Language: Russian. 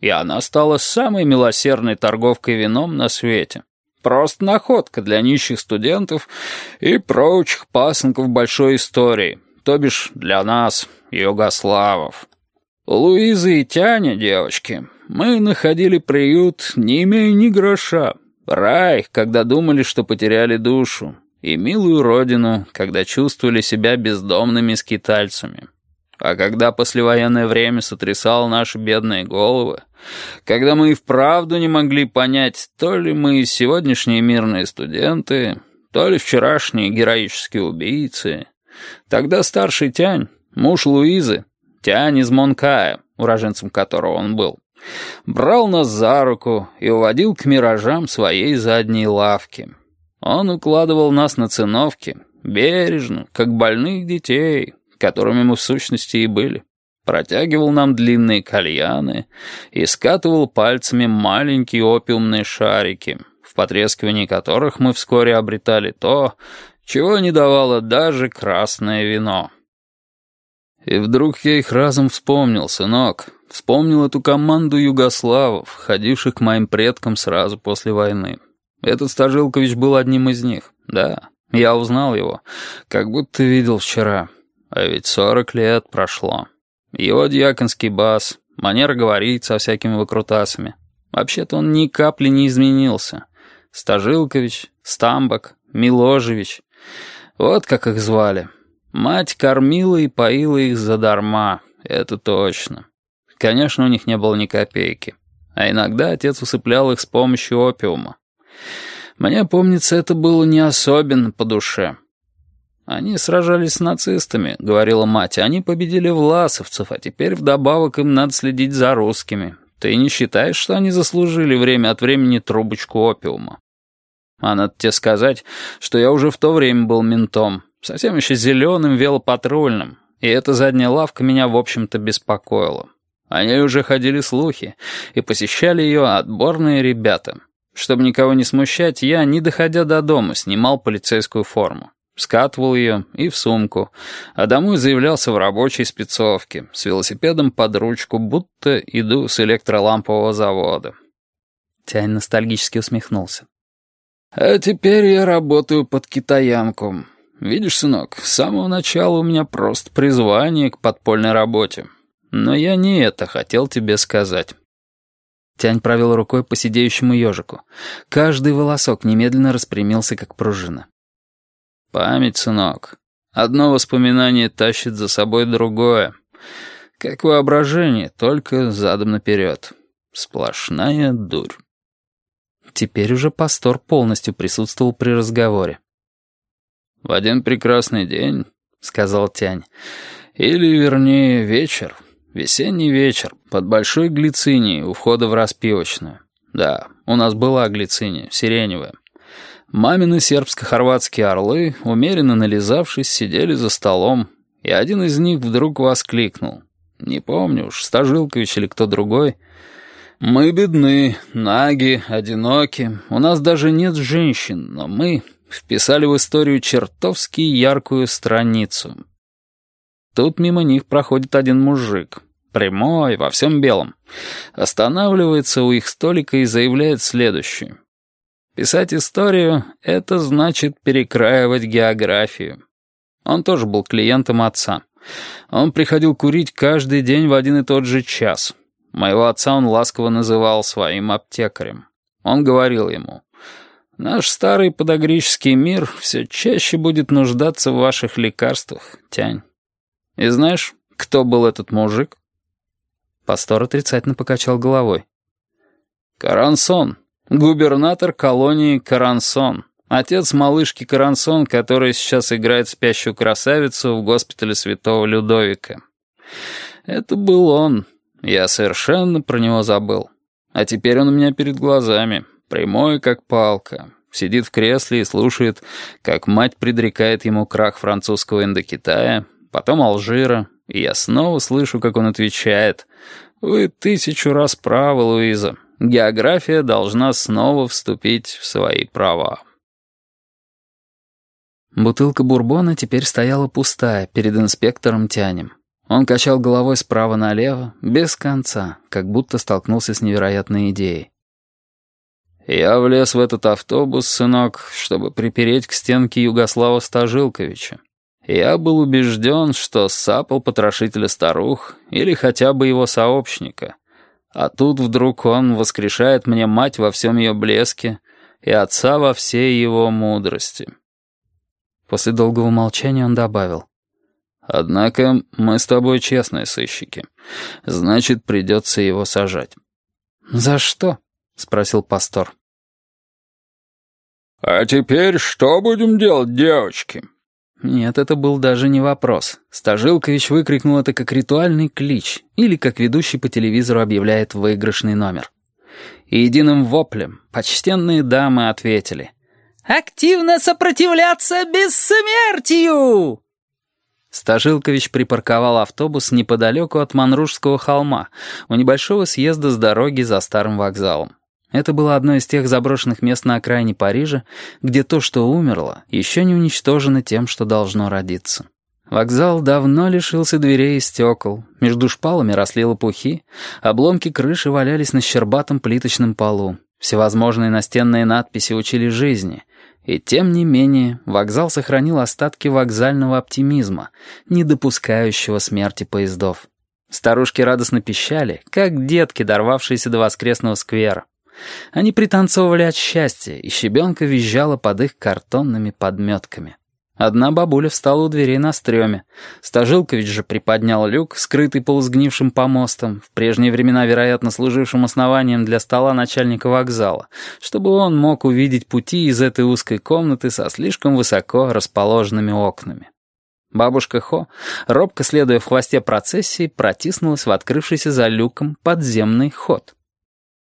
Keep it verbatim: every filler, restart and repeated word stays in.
и она стала самой милосердной торговкой вином на свете. Просто находка для нищих студентов и прочих пасынков большой истории, то бишь для нас, югославов. У Луизы и Тяни, девочки, мы находили приют, не имея ни гроша, рай, когда думали, что потеряли душу, и милую родину, когда чувствовали себя бездомными скитальцами. А когда послевоенное время сотрясало наши бедные головы, когда мы и вправду не могли понять, то ли мы сегодняшние мирные студенты, то ли вчерашние героические убийцы, тогда старший Тянь, муж Луизы, Тянь из Монкая, уроженцем которого он был, брал нас за руку и уводил к миражам своей задней лавки. Он укладывал нас на циновки, бережно, как больных детей, которыми мы в сущности и были. Протягивал нам длинные кальяны и скатывал пальцами маленькие опиумные шарики, в потрескивании которых мы вскоре обретали то, чего не давало даже красное вино. И вдруг я их разом вспомнил, сынок. Вспомнил эту команду югославов, ходивших к моим предкам сразу после войны. Этот Стажилкович был одним из них. Да, я узнал его, как будто видел вчера. А ведь сорок лет прошло. Его дьяконский бас, манера говорить со всякими выкрутасами. Вообще-то он ни капли не изменился. Стажилкович, Стамбак, Миложевич. Вот как их звали. Мать кормила и поила их задарма, это точно. Конечно, у них не было ни копейки. А иногда отец усыплял их с помощью опиума. Мне помнится, это было не особенно по душе. «Они сражались с нацистами», — говорила мать. «Они победили власовцев, а теперь вдобавок им надо следить за русскими. Ты не считаешь, что они заслужили время от времени трубочку опиума?» А надо тебе сказать, что я уже в то время был ментом, совсем еще зеленым велопатрульным, и эта задняя лавка меня, в общем-то, беспокоила. О ней уже ходили слухи, и посещали ее отборные ребята. Чтобы никого не смущать, я, не доходя до дома, снимал полицейскую форму. Скатывал ее и в сумку, а домой заявлялся в рабочей спецовке, с велосипедом под ручку, будто иду с электролампового завода. Тянь ностальгически усмехнулся. «А теперь я работаю под китаянку. Видишь, сынок, с самого начала у меня просто призвание к подпольной работе. Но я не это хотел тебе сказать». Тянь провел рукой по сидеющему ежику. Каждый волосок немедленно распрямился, как пружина. «Память, сынок. Одно воспоминание тащит за собой другое. Как воображение, только задом наперед. Сплошная дурь». Теперь уже пастор полностью присутствовал при разговоре. «В один прекрасный день, — сказал Тянь, — или, вернее, вечер, весенний вечер, под большой глицинией у входа в распивочную. Да, у нас была глициния, сиреневая. Мамины сербско-хорватские орлы, умеренно нализавшись, сидели за столом, и один из них вдруг воскликнул. Не помню уж, Стажилкович или кто другой. Мы бедны, наги, одиноки, у нас даже нет женщин, но мы вписали в историю чертовски яркую страницу. Тут мимо них проходит один мужик, прямой, во всем белом, останавливается у их столика и заявляет следующее. Писать историю — это значит перекраивать географию. Он тоже был клиентом отца. Он приходил курить каждый день в один и тот же час. Моего отца он ласково называл своим аптекарем. Он говорил ему: «Наш старый подогрический мир все чаще будет нуждаться в ваших лекарствах, Тянь». И знаешь, кто был этот мужик? Пастор отрицательно покачал головой. Карансон, губернатор колонии Карансон, отец малышки Карансон, которая сейчас играет спящую красавицу в госпитале Святого Людовика. Это был он. Я совершенно про него забыл. А теперь он у меня перед глазами, прямой как палка. Сидит в кресле и слушает, как мать предрекает ему крах французского Индокитая, потом Алжира, и я снова слышу, как он отвечает: «Вы тысячу раз правы, Луиза. География должна снова вступить в свои права». Бутылка бурбона теперь стояла пустая перед инспектором Тянем. Он качал головой справа налево, без конца, как будто столкнулся с невероятной идеей. «Я влез в этот автобус, сынок, чтобы припереть к стенке Югослава Стажилковича. Я был убежден, что сапал потрошителя старух или хотя бы его сообщника. А тут вдруг он воскрешает мне мать во всем ее блеске и отца во всей его мудрости». После долгого молчания он добавил: «Однако мы с тобой честные сыщики. Значит, придется его сажать». «За что?» — спросил Пастор. «А теперь что будем делать, девочки?» Нет, это был даже не вопрос. Стажилкович выкрикнул это как ритуальный клич, или как ведущий по телевизору объявляет выигрышный номер. И единым воплем почтенные дамы ответили: «Активно сопротивляться бессмертию!» Стажилкович припарковал автобус неподалеку от Манружского холма, у небольшого съезда с дороги за старым вокзалом. Это было одно из тех заброшенных мест на окраине Парижа, где то, что умерло, еще не уничтожено тем, что должно родиться. Вокзал давно лишился дверей и стекол, между шпалами росли лопухи, обломки крыши валялись на щербатом плиточном полу, всевозможные настенные надписи учили жизни, и тем не менее вокзал сохранил остатки вокзального оптимизма, не допускающего смерти поездов. Старушки радостно пищали, как детки, дорвавшиеся до воскресного сквера. Они пританцовывали от счастья, и щебенка визжала под их картонными подметками. Одна бабуля встала у дверей на стреме. Стажилкович же приподнял люк, скрытый полусгнившим помостом, в прежние времена, вероятно, служившим основанием для стола начальника вокзала, чтобы он мог увидеть пути из этой узкой комнаты со слишком высоко расположенными окнами. Бабушка Хо, робко следуя в хвосте процессии, протиснулась в открывшийся за люком подземный ход.